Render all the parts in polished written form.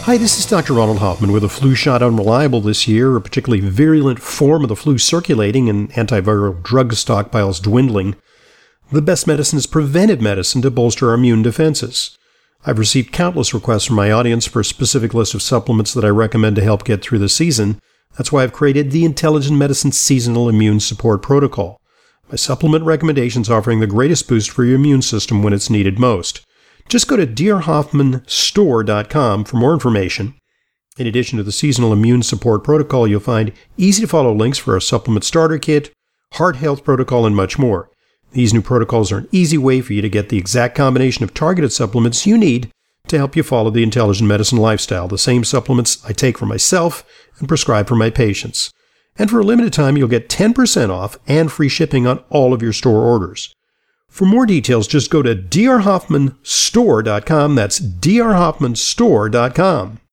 Hi, this is Dr. Ronald Hoffman. With a flu shot unreliable this year, a particularly virulent form of the flu circulating, and antiviral drug stockpiles dwindling, the best medicine is preventive medicine to bolster our immune defenses. I've received countless requests from my audience for a specific list of supplements that I recommend to help get through the season. That's why I've created the Intelligent Medicine Seasonal Immune Support Protocol. My supplement recommendations offering the greatest boost for your immune system when it's needed most. Just go to drhoffmanstore.com for more information. In addition to the Seasonal Immune Support Protocol, you'll find easy-to-follow links for our supplement starter kit, heart health protocol, and much more. These new protocols are an easy way for you to get the exact combination of targeted supplements you need to help you follow the intelligent medicine lifestyle, the same supplements I take for myself and prescribe for my patients. And for a limited time, you'll get 10% off and free shipping on all of your store orders. For more details, just go to drhoffmanstore.com. That's drhoffmanstore.com.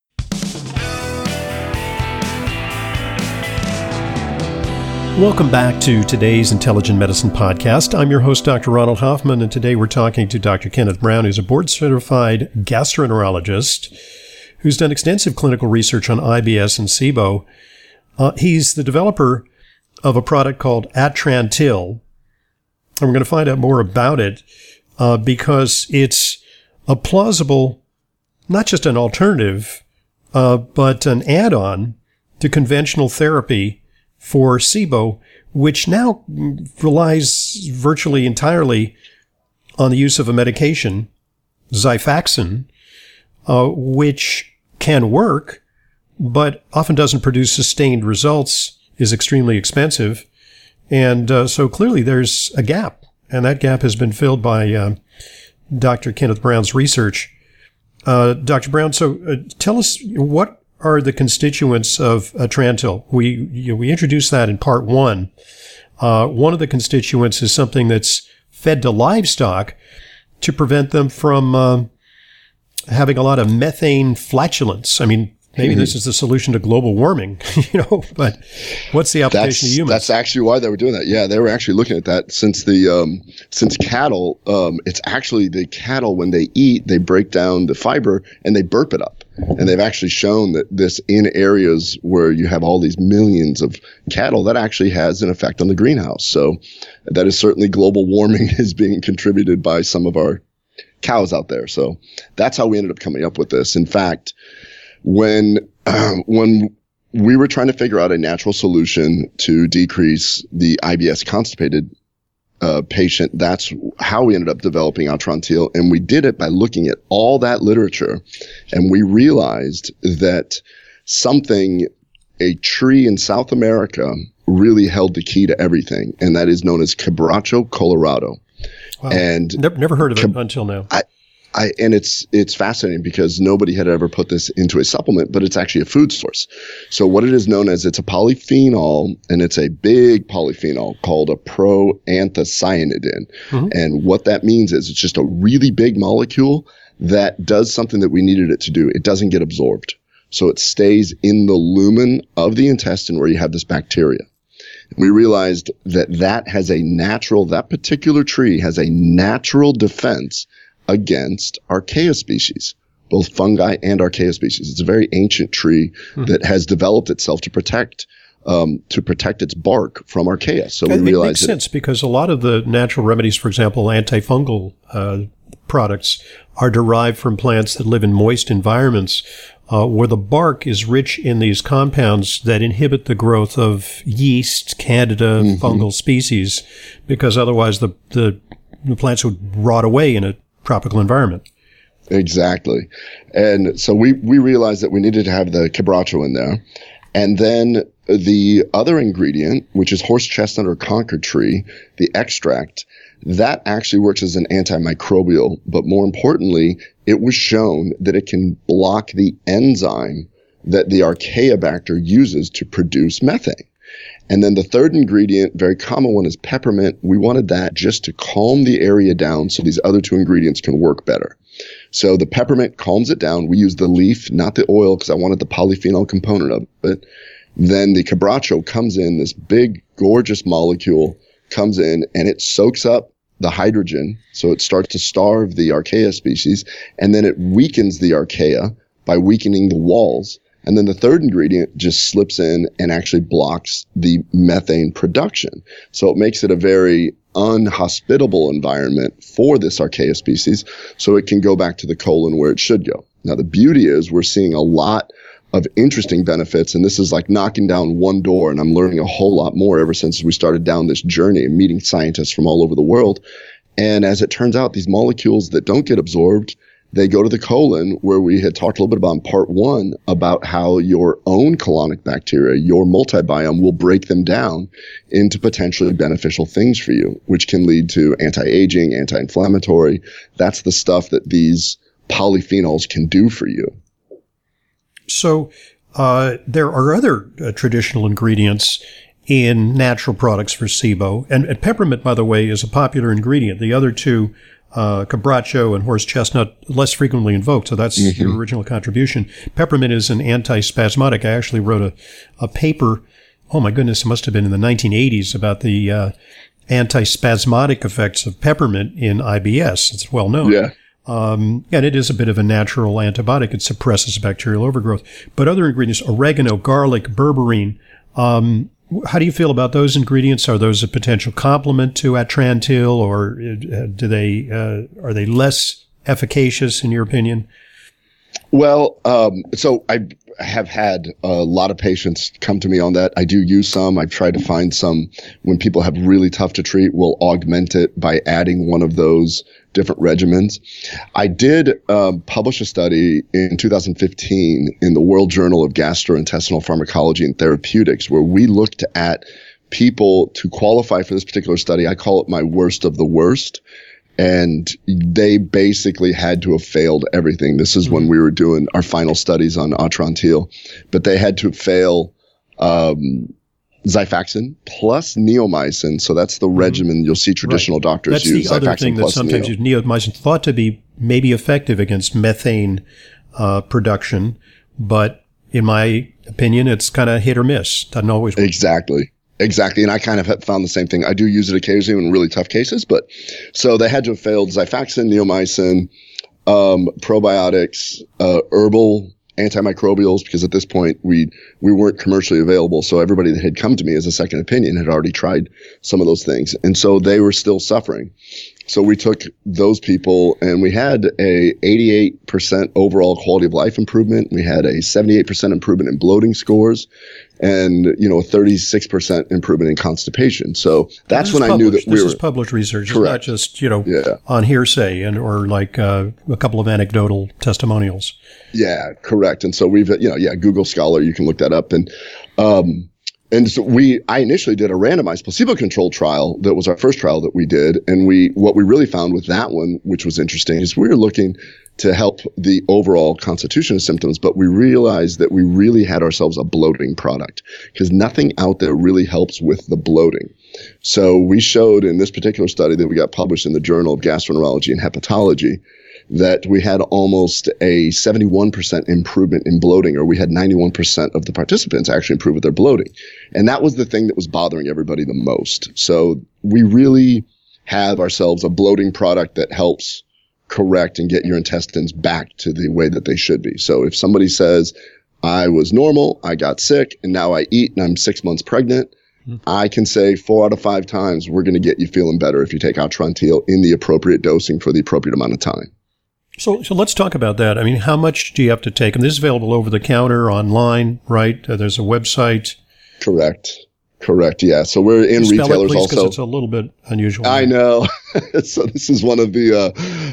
Welcome back to today's Intelligent Medicine Podcast. I'm your host, Dr. Ronald Hoffman, and today we're talking to Dr. Kenneth Brown, who's a board-certified gastroenterologist who's done extensive clinical research on IBS and SIBO. He's the developer of a product called Atrantil. And we're going to find out more about it because it's a plausible, not just an alternative, but an add-on to conventional therapy for SIBO, which now relies virtually entirely on the use of a medication, Xifaxan, which can work, but often doesn't produce sustained results, is extremely expensive. And so clearly there's a gap, and that gap has been filled by Dr. Kenneth Brown's research. Dr. Brown, so tell us, what are the constituents of Atrantil? We introduced that in part one. One of the constituents is something that's fed to livestock to prevent them from having a lot of methane flatulence. I mean, maybe this is the solution to global warming, but what's the application to humans? That's actually why they were doing that. Yeah, they were actually looking at that since cattle, it's actually the cattle, when they eat, they break down the fiber and they burp it up. And they've actually shown that this in areas where you have all these millions of cattle, that actually has an effect on the greenhouse. So that is certainly global warming is being contributed by some of our cows out there. So that's how we ended up coming up with this. In fact, when we were trying to figure out a natural solution to decrease the IBS constipated patient, that's how we ended up developing Atrantil. And we did it by looking at all that literature. And we realized that a tree in South America really held the key to everything. And that is known as Quebracho colorado. Wow. And never heard of it until now. And it's fascinating because nobody had ever put this into a supplement, but it's actually a food source. So what it is known as, it's a polyphenol, and it's a big polyphenol called a proanthocyanidin. Mm-hmm. And what that means is it's just a really big molecule that does something that we needed it to do. It doesn't get absorbed. So it stays in the lumen of the intestine where you have this bacteria. We realized that particular tree has a natural defense against archaea species, both fungi and archaea species. It's a very ancient tree that has developed itself to protect its bark from archaea. So we realized it makes sense because a lot of the natural remedies, for example, antifungal products, are derived from plants that live in moist environments where the bark is rich in these compounds that inhibit the growth of yeast, candida, fungal species, because otherwise the plants would rot away in a tropical environment. Exactly. And so we realized that we needed to have the Quebracho in there. And then the other ingredient, which is horse chestnut or concord tree, the extract, that actually works as an antimicrobial. But more importantly, it was shown that it can block the enzyme that the Archaeobacter uses to produce methane. And then the third ingredient, very common one, is peppermint. We wanted that just to calm the area down so these other two ingredients can work better. So the peppermint calms it down. We use the leaf, not the oil, because I wanted the polyphenol component of it. Then the Quebracho comes in, this big, gorgeous molecule comes in, and it soaks up the hydrogen. So it starts to starve the archaea species, and then it weakens the archaea by weakening the walls. And then the third ingredient just slips in and actually blocks the methane production. So it makes it a very unhospitable environment for this Archaea species, so it can go back to the colon where it should go. Now, the beauty is we're seeing a lot of interesting benefits, and this is like knocking down one door, and I'm learning a whole lot more ever since we started down this journey and meeting scientists from all over the world. And as it turns out, these molecules that don't get absorbed, they go to the colon, where we had talked a little bit about in part one about how your own colonic bacteria, your multibiome, will break them down into potentially beneficial things for you, which can lead to anti-aging, anti-inflammatory. That's the stuff that these polyphenols can do for you. So there are other traditional ingredients in natural products for SIBO. And peppermint, by the way, is a popular ingredient. The other two, cabracho and horse chestnut, less frequently invoked. So that's your original contribution. Peppermint is an antispasmodic. I actually wrote a paper, oh my goodness, it must have been in the 1980s, about the antispasmodic effects of peppermint in IBS. It's well known. Yeah. And it is a bit of a natural antibiotic. It suppresses bacterial overgrowth. But other ingredients, oregano, garlic, berberine, how do you feel about those ingredients? Are those a potential complement to Atrantil, or are they less efficacious in your opinion? Well, so I have had a lot of patients come to me on that. I do use some. I've tried to find some when people have really tough to treat. We'll augment it by adding one of those different regimens. I did publish a study in 2015 in the World Journal of Gastrointestinal Pharmacology and Therapeutics, where we looked at people to qualify for this particular study. I call it my worst of the worst. And they basically had to have failed everything. This is when we were doing our final studies on Atrantil. But they had to fail Xifaxan plus neomycin. So that's the regimen you'll see traditional doctors use. That's the other thing that sometimes used. Neomycin thought to be maybe effective against methane production. But in my opinion, it's kind of hit or miss. Doesn't always work. Exactly. And I kind of have found the same thing. I do use it occasionally in really tough cases, but so they had to have failed Xifaxan, neomycin, probiotics, herbal antimicrobials, because at this point we weren't commercially available. So everybody that had come to me as a second opinion had already tried some of those things. And so they were still suffering. So we took those people and we had a 88% overall quality of life improvement. We had a 78% improvement in bloating scores and, a 36% improvement in constipation. So that's when I knew that this is published research. Correct. It's not just, on hearsay or like a couple of anecdotal testimonials. Yeah, correct. And so we've, Google Scholar, you can look that up. And so I initially did a randomized placebo-controlled trial. That was our first trial that we did. And what we really found with that one, which was interesting, is we were looking to help the overall constitution of symptoms, but we realized that we really had ourselves a bloating product because nothing out there really helps with the bloating. So we showed in this particular study that we got published in the Journal of Gastroenterology and Hepatology that we had almost a 71% improvement in bloating, or we had 91% of the participants actually improve with their bloating. And that was the thing that was bothering everybody the most. So we really have ourselves a bloating product that helps correct and get your intestines back to the way that they should be. So if somebody says, I was normal, I got sick, and now I eat and I'm 6 months pregnant, I can say 4 out of 5 times we're going to get you feeling better if you take Atrantil in the appropriate dosing for the appropriate amount of time. So let's talk about that. I mean, how much do you have to take? And this is available over the counter, online, right? There's a website. Correct. Yeah. So we're in retailers also. Because it's a little bit unusual. I know. So this is one of the,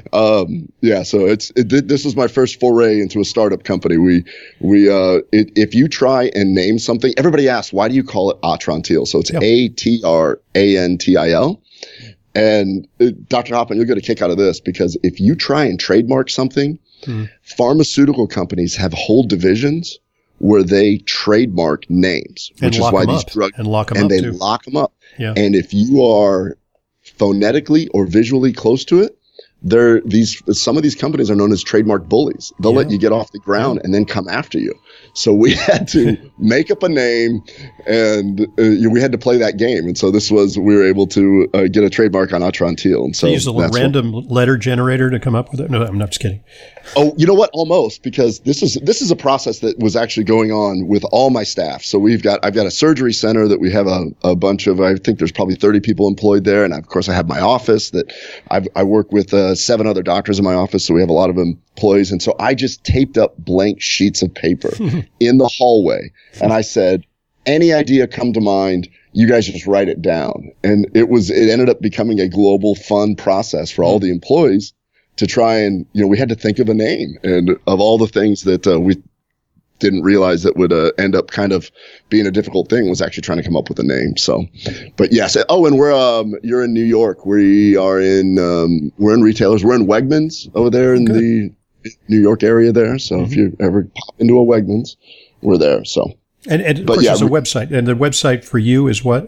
So this was my first foray into a startup company. If you try and name something, everybody asks, why do you call it Atrantil? So it's Atrantil. And Dr. Hoffman, you'll get a kick out of this because if you try and trademark something, pharmaceutical companies have whole divisions where they trademark names, which is why these drugs lock them up. Yeah. And if you are phonetically or visually close to it, some of these companies are known as trademark bullies. They'll let you get off the ground and then come after you. So we had to make up a name, and we had to play that game. And so we were able to get a trademark on Atrantil. And so you use a random letter generator to come up with it? No, I'm not just kidding. Oh, you know what? Almost, because this is a process that was actually going on with all my staff. So I've got a surgery center that we have a bunch of, I think there's probably 30 people employed there. And of course I have my office that I work with 7 other doctors in my office. So we have a lot of employees. And so I just taped up blank sheets of paper in the hallway. And I said, any idea come to mind, you guys just write it down. And it ended up becoming a global fun process for all the employees to try and, we had to think of a name. And of all the things that we didn't realize that would end up kind of being a difficult thing was actually trying to come up with a name. So, but yes. Oh, and you're in New York. We are we're in retailers. We're in Wegmans over there in the New York area there. So if you ever pop into a Wegmans, we're there. So, and of course there's a website, and the website for you is what?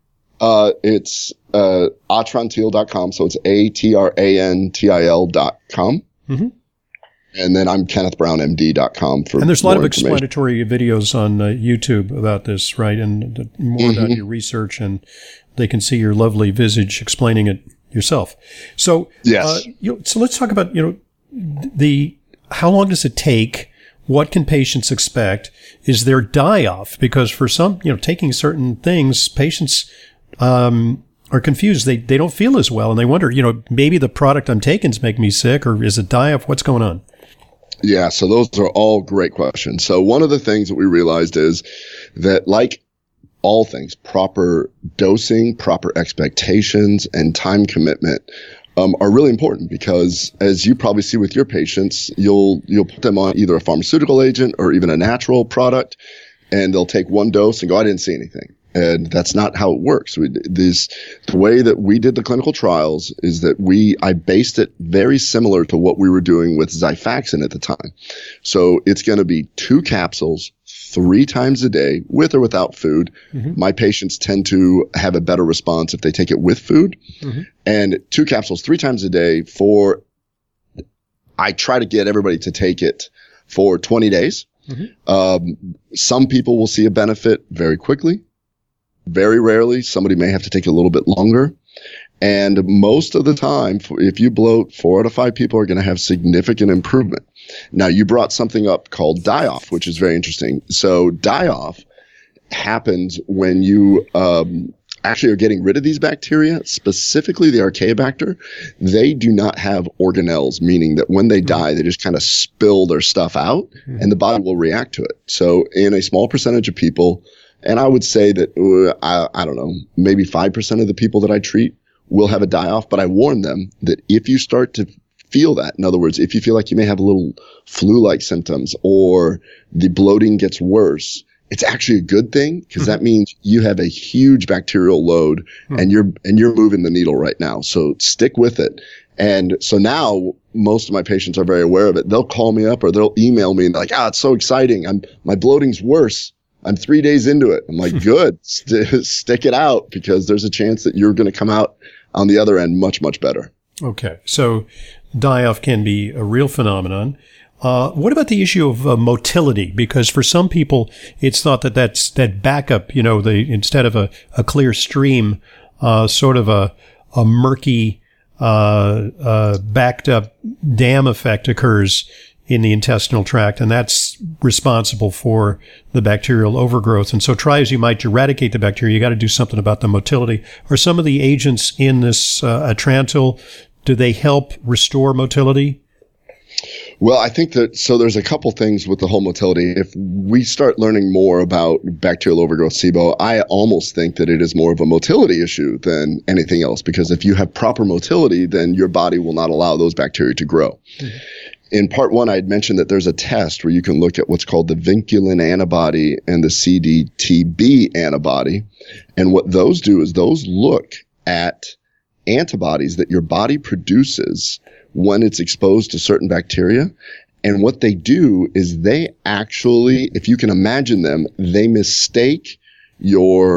It's atrantil.com. So it's atrantil.com. Mm-hmm. And then I'm KennethBrownMD.com for. And there's a lot of explanatory videos on YouTube about this, right? And more about your research, and they can see your lovely visage explaining it yourself. So, yes. So let's talk about, how long does it take? What can patients expect? Is there die-off? Because for some, taking certain things, patients are confused. They don't feel as well, and they wonder, maybe the product I'm taking is making me sick, or is it die-off? What's going on? Yeah, so those are all great questions. So one of the things that we realized is that, like all things, proper dosing, proper expectations, and time commitment are really important, because as you probably see with your patients, you'll put them on either a pharmaceutical agent or even a natural product, and they'll take one dose and go, I didn't see anything. And that's not how it works. The way that we did the clinical trials is that I based it very similar to what we were doing with Xifaxan at the time. So it's going to be 2 capsules 3 times a day, with or without food. Mm-hmm. My patients tend to have a better response if they take it with food. Mm-hmm. And 2 capsules 3 times a day I try to get everybody to take it for 20 days. Mm-hmm. Some people will see a benefit very quickly. Very rarely, somebody may have to take a little bit longer. And most of the time, if you bloat, 4 out of 5 people are going to have significant improvement. Now, you brought something up called die-off, which is very interesting. So die-off happens when you actually are getting rid of these bacteria, specifically the Archaeobacter. They do not have organelles, meaning that when they die, they just kind of spill their stuff out, and the body will react to it. So in a small percentage of people, and I would say that, I don't know, maybe 5% of the people that I treat will have a die-off, but I warn them that if you start to feel that, in other words, if you feel like you may have a little flu-like symptoms or the bloating gets worse, it's actually a good thing, because that means you have a huge bacterial load and you're moving the needle right now. So stick with it. And so now most of my patients are very aware of it. They'll call me up or they'll email me and they're like, it's so exciting. My bloating's worse. I'm 3 days into it. I'm like, good, stick it out, because there's a chance that you're going to come out on the other end much, much better. Okay. So die-off can be a real phenomenon. What about the issue of motility? Because for some people, it's thought that's that backup, instead of a clear stream, sort of a murky, backed up dam effect occurs in the intestinal tract, and that's responsible for the bacterial overgrowth. And so try as you might to eradicate the bacteria, you got to do something about the motility. Are some of the agents in this Atrantil, do they help restore motility? Well, I think that, so there's a couple things with the whole motility. If we start learning more about bacterial overgrowth, SIBO, I almost think that it is more of a motility issue than anything else, because if you have proper motility, then your body will not allow those bacteria to grow. Mm-hmm. In part 1, I had mentioned that there's a test where you can look at what's called the vinculin antibody and the CDTB antibody. And what those do is those look at antibodies that your body produces when it's exposed to certain bacteria. And what they do is they actually, if you can imagine them, they mistake your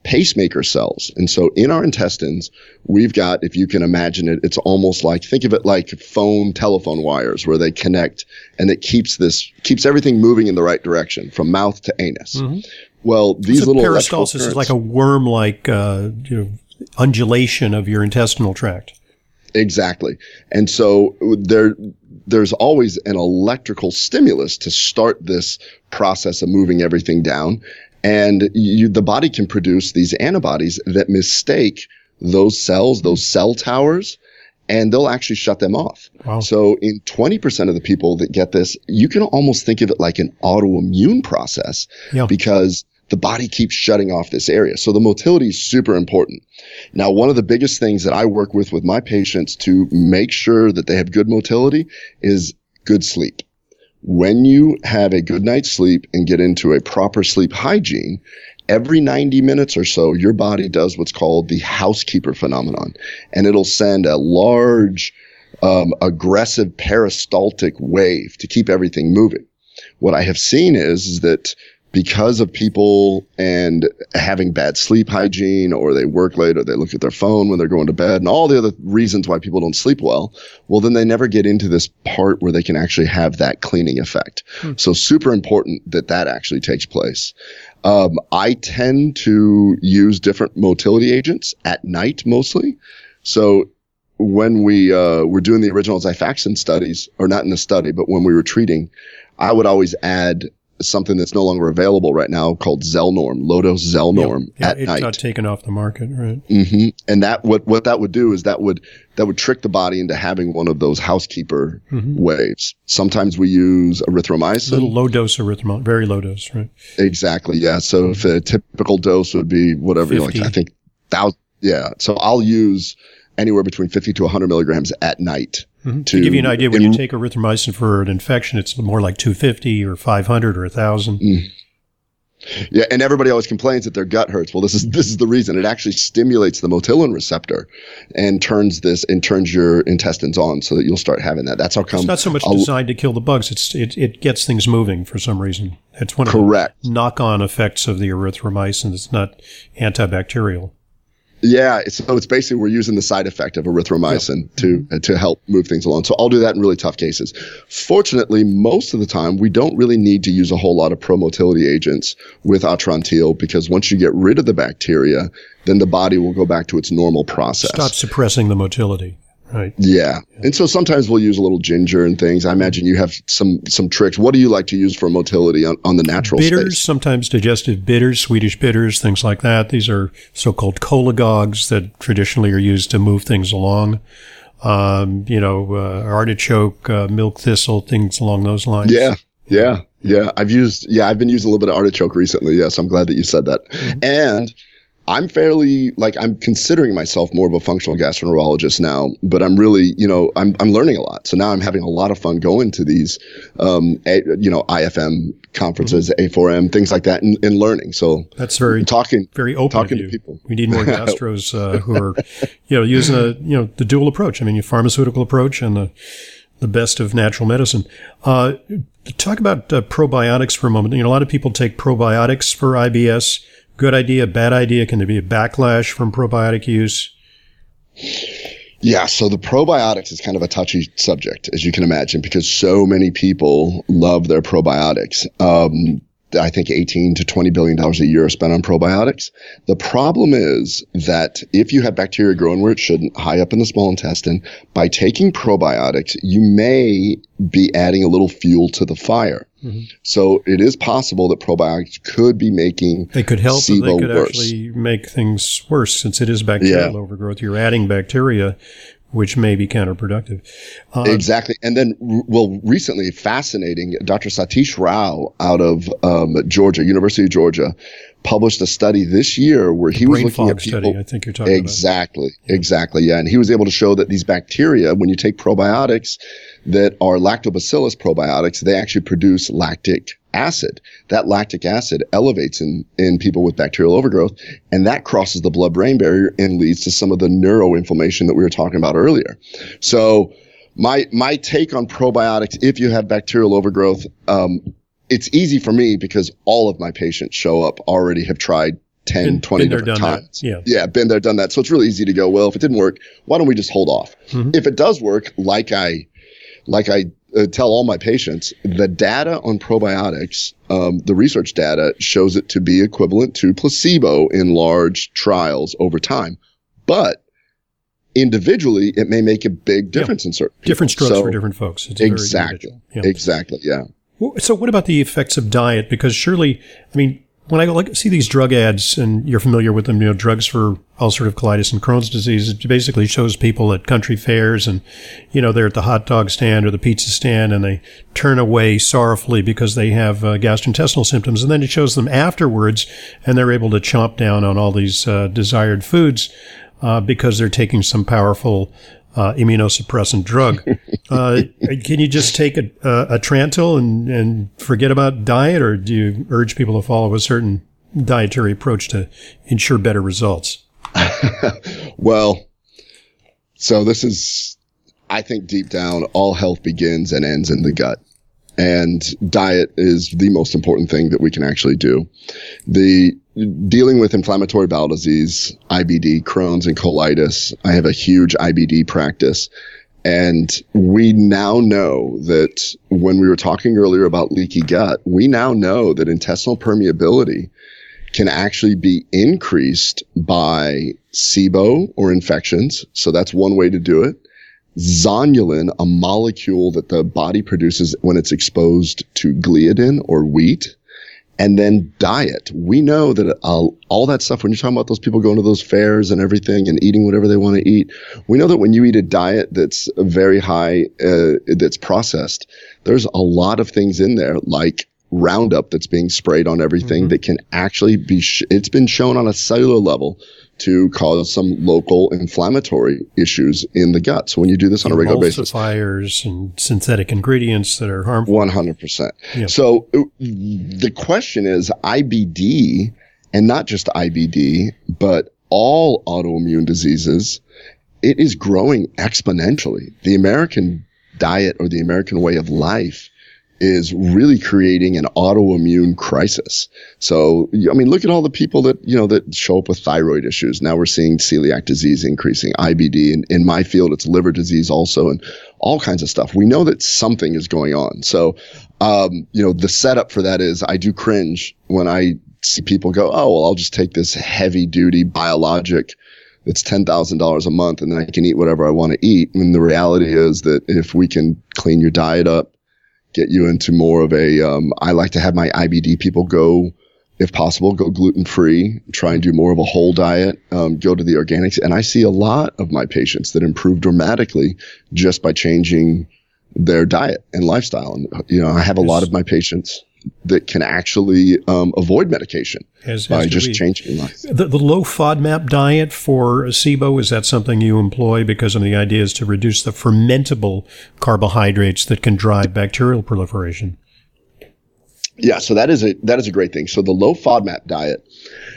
pacemaker cells. And so in our intestines, we've got, if you can imagine it, it's almost like, think of it like telephone wires where they connect, and it keeps everything moving in the right direction from mouth to anus. Mm-hmm. Well, these little peristalsis is like a worm-like, undulation of your intestinal tract. Exactly. And so there's always an electrical stimulus to start this process of moving everything down. And the body can produce these antibodies that mistake those cells, those cell towers, and they'll actually shut them off. Wow. So in 20% of the people that get this, you can almost think of it like an autoimmune process, because the body keeps shutting off this area. So the motility is super important. Now, one of the biggest things that I work with my patients to make sure that they have good motility is good sleep. When you have a good night's sleep and get into a proper sleep hygiene, every 90 minutes or so, your body does what's called the housekeeper phenomenon. And it'll send a large, aggressive peristaltic wave to keep everything moving. What I have seen is that because of people and having bad sleep hygiene, or they work late, or they look at their phone when they're going to bed, and all the other reasons why people don't sleep well, then they never get into this part where they can actually have that cleaning effect. So super important that actually takes place. I tend to use different motility agents at night mostly. So when we were doing the original Xifaxan studies, or not in the study, but when we were treating, I would always add something that's no longer available right now called Zelnorm, low-dose Zelnorm at night. It's not taken off the market, right? Mm-hmm. And that what that would do is that would trick the body into having one of those housekeeper waves. Sometimes we use erythromycin. A little low-dose erythromycin, very low dose, right? Exactly, yeah. So if a typical dose would be whatever, 50. I think 1,000, yeah. So I'll use anywhere between 50 to 100 milligrams at night. To give you an idea, when you take erythromycin for an infection, it's more like 250 or 500 or 1,000. Yeah, and everybody always complains that their gut hurts. Well, this is the reason. It actually stimulates the motilin receptor and turns your intestines on, so that you'll start having that. That's how come. It's not so much designed to kill the bugs. It gets things moving for some reason. It's one of the knock-on effects of the erythromycin. It's not antibacterial. Yeah, so it's basically we're using the side effect of erythromycin to help move things along. So I'll do that in really tough cases. Fortunately, most of the time, we don't really need to use a whole lot of pro-motility agents with Atrantil, because once you get rid of the bacteria, then the body will go back to its normal process. Stop suppressing the motility. Right. Yeah. And so sometimes we'll use a little ginger and things. I imagine you have some tricks. What do you like to use for motility on the natural bitters, space? Sometimes digestive bitters, Swedish bitters, things like that. These are so-called cholagogues that traditionally are used to move things along. Artichoke, milk thistle, things along those lines. Yeah. I've been using a little bit of artichoke recently. Yes. I'm glad that you said that. And I'm I'm considering myself more of a functional gastroenterologist now, but I'm really, I'm learning a lot. So now I'm having a lot of fun going to these, IFM conferences, A4M, things like that, and learning. So that's very open to people. We need more gastros who are, using the dual approach. I mean, your pharmaceutical approach and the best of natural medicine. Talk about probiotics for a moment. A lot of people take probiotics for IBS. Good idea, bad idea? Can there be a backlash from probiotic use? Yeah, so the probiotics is kind of a touchy subject, as you can imagine, because so many people love their probiotics. I think $18 to $20 billion a year are spent on probiotics. The problem is that if you have bacteria growing where it shouldn't, high up in the small intestine, by taking probiotics, you may be adding a little fuel to the fire. So it is possible that probiotics could be making they could help, SIBO but they could worse. Actually make things worse, since it is bacterial overgrowth. You're adding bacteria, which may be counterproductive. Exactly. And then, recently, fascinating, Dr. Satish Rao out of University of Georgia, published a study this year where he was looking at people. Study, I think you're talking about. Exactly. Yeah. And he was able to show that these bacteria, when you take probiotics that are lactobacillus probiotics, they actually produce lactic acid. That lactic acid elevates in people with bacterial overgrowth, and that crosses the blood-brain barrier and leads to some of the neuroinflammation that we were talking about earlier. So my take on probiotics, if you have bacterial overgrowth, it's easy for me because all of my patients show up already have tried 10, 20 different times. Yeah, been there, done that. So it's really easy to go, well, if it didn't work, why don't we just hold off? Mm-hmm. If it does work, like I tell all my patients, the data on probiotics, the research data shows it to be equivalent to placebo in large trials over time. But individually, it may make a big difference in certain people. Different strokes for different folks. It's exactly. Yeah. So what about the effects of diet? Because surely, I mean, when I see these drug ads, and you're familiar with them, drugs for ulcerative colitis and Crohn's disease, it basically shows people at country fairs and, they're at the hot dog stand or the pizza stand and they turn away sorrowfully because they have gastrointestinal symptoms. And then it shows them afterwards and they're able to chomp down on all these desired foods because they're taking some powerful immunosuppressant drug. Can you just take a Trantil and forget about diet, or do you urge people to follow a certain dietary approach to ensure better results? Well, so this is, I think deep down, all health begins and ends in the gut. And diet is the most important thing that we can actually do. Dealing with inflammatory bowel disease, IBD, Crohn's, and colitis, I have a huge IBD practice. And we now know that when we were talking earlier about leaky gut, we now know that intestinal permeability can actually be increased by SIBO or infections. So that's one way to do it. Zonulin, a molecule that the body produces when it's exposed to gliadin or wheat. And then diet. We know that all that stuff, when you're talking about those people going to those fairs and everything and eating whatever they want to eat, we know that when you eat a diet that's very high, that's processed, there's a lot of things in there like Roundup that's being sprayed on everything that can actually be, it's been shown on a cellular level to cause some local inflammatory issues in the gut. So when you do this on a regular basis. Emulsifiers and synthetic ingredients that are harmful. 100%. Yep. So the question is IBD, and not just IBD, but all autoimmune diseases, it is growing exponentially. The American diet or the American way of life is really creating an autoimmune crisis. So, I mean, look at all the people that, that show up with thyroid issues. Now we're seeing celiac disease increasing, IBD, and in my field, it's liver disease also, and all kinds of stuff. We know that something is going on. So, the setup for that is I do cringe when I see people go, oh, well, I'll just take this heavy duty biologic that's $10,000 a month and then I can eat whatever I want to eat. And the reality is that if we can clean your diet up, get you into more of a, I like to have my IBD people go, if possible, go gluten-free, try and do more of a whole diet, go to the organics. And I see a lot of my patients that improve dramatically just by changing their diet and lifestyle. And, I have a lot of my patients that can actually avoid medication by just changing life. The low FODMAP diet for SIBO, is that something you employ? Because the idea is to reduce the fermentable carbohydrates that can drive bacterial proliferation. Yeah, so that is a great thing. So the low FODMAP diet,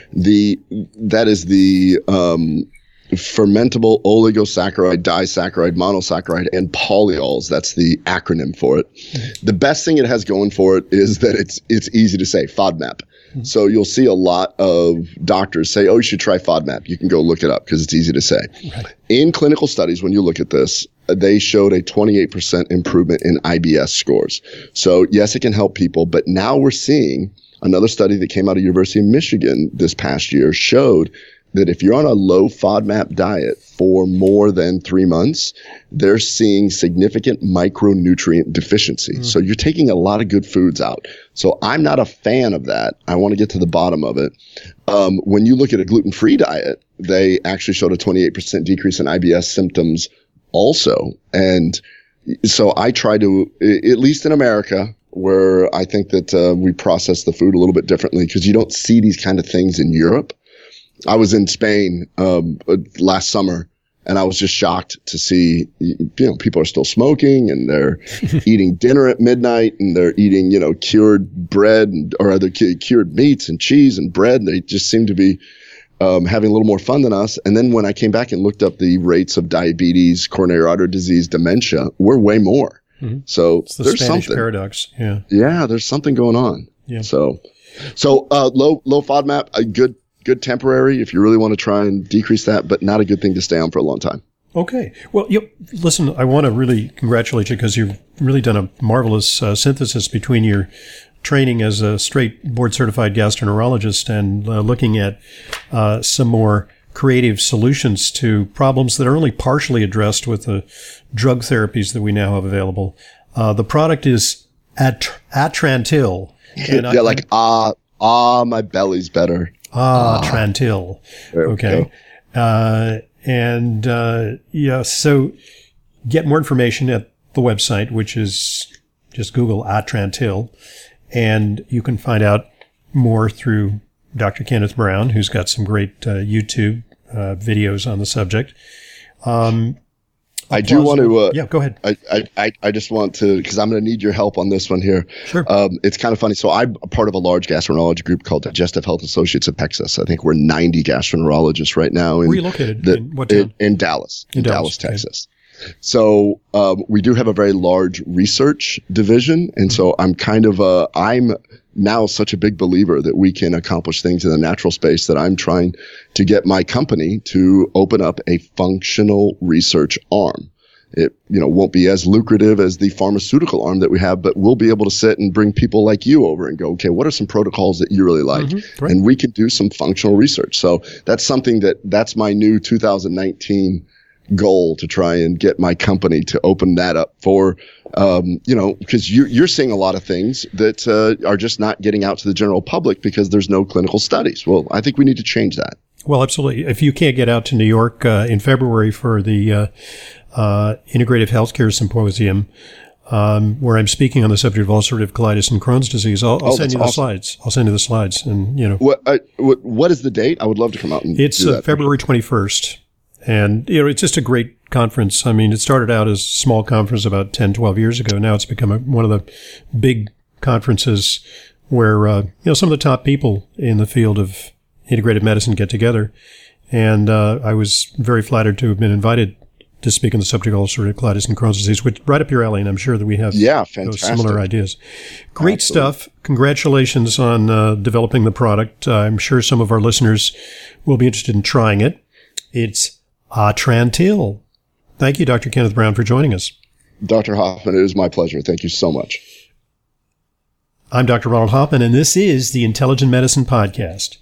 that is the fermentable oligosaccharide, disaccharide, monosaccharide, and polyols. That's the acronym for it. The best thing it has going for it is that it's easy to say, FODMAP. So you'll see a lot of doctors say, oh, you should try FODMAP. You can go look it up because it's easy to say. Right. In clinical studies, when you look at this, they showed a 28% improvement in IBS scores. So yes, it can help people, but now we're seeing another study that came out of University of Michigan this past year showed that if you're on a low FODMAP diet for more than 3 months, they're seeing significant micronutrient deficiency. So you're taking a lot of good foods out. So I'm not a fan of that. I want to get to the bottom of it. When you look at a gluten-free diet, they actually showed a 28% decrease in IBS symptoms also. And so I try to, at least in America, where I think that we process the food a little bit differently because you don't see these kind of things in Europe. I was in Spain last summer, and I was just shocked to see, people are still smoking, and they're eating dinner at midnight, and they're eating, cured bread or other cured meats and cheese and bread. And they just seem to be having a little more fun than us. And then when I came back and looked up the rates of diabetes, coronary artery disease, dementia, we're way more. Mm-hmm. So it's the there's Spanish something. Paradox. Yeah. Yeah, there's something going on. Yeah. So low FODMAP, a good good temporary if you really want to try and decrease that, but not a good thing to stay on for a long time. Okay. Well, listen, I want to really congratulate you because you've really done a marvelous synthesis between your training as a straight board-certified gastroenterologist and looking at some more creative solutions to problems that are only partially addressed with the drug therapies that we now have available. The product is Atrantil. My belly's better. Atrantil. Okay. So get more information at the website, which is just Google Atrantil, and you can find out more through Dr. Kenneth Brown, who's got some great YouTube videos on the subject. I do want to. Go ahead. I just want to, because I'm going to need your help on this one here. Sure. It's kind of funny. So I'm a part of a large gastroenterology group called Digestive Health Associates of Texas. I think we're 90 gastroenterologists right now. Where are you located? In what town? In Dallas. In Dallas, Texas. Okay. So we do have a very large research division, and so I'm now such a big believer that we can accomplish things in the natural space that I'm trying to get my company to open up a functional research arm. It, won't be as lucrative as the pharmaceutical arm that we have, but we'll be able to sit and bring people like you over and go, okay, what are some protocols that you really like? Mm-hmm, right. And we can do some functional research. So that's something that's my new 2019 goal, to try and get my company to open that up for, because you're seeing a lot of things that are just not getting out to the general public because there's no clinical studies. Well, I think we need to change that. Well, absolutely. If you can't get out to New York in February for the Integrative Healthcare Symposium, where I'm speaking on the subject of ulcerative colitis and Crohn's disease, I'll send you the slides. I'll send you the slides, and What is the date? I would love to come out and it's do that. February 21st. And, it's just a great conference. I mean, it started out as a small conference about 10, 12 years ago. Now it's become one of the big conferences where, some of the top people in the field of integrative medicine get together. And I was very flattered to have been invited to speak on the subject of ulcerative colitis and Crohn's disease, which right up your alley, and I'm sure that we have those similar ideas. Great Absolutely. Stuff. Congratulations on developing the product. I'm sure some of our listeners will be interested in trying it. It's Atrantil. Thank you, Dr. Kenneth Brown, for joining us. Dr. Hoffman, it is my pleasure. Thank you so much. I'm Dr. Ronald Hoffman, and this is the Intelligent Medicine Podcast.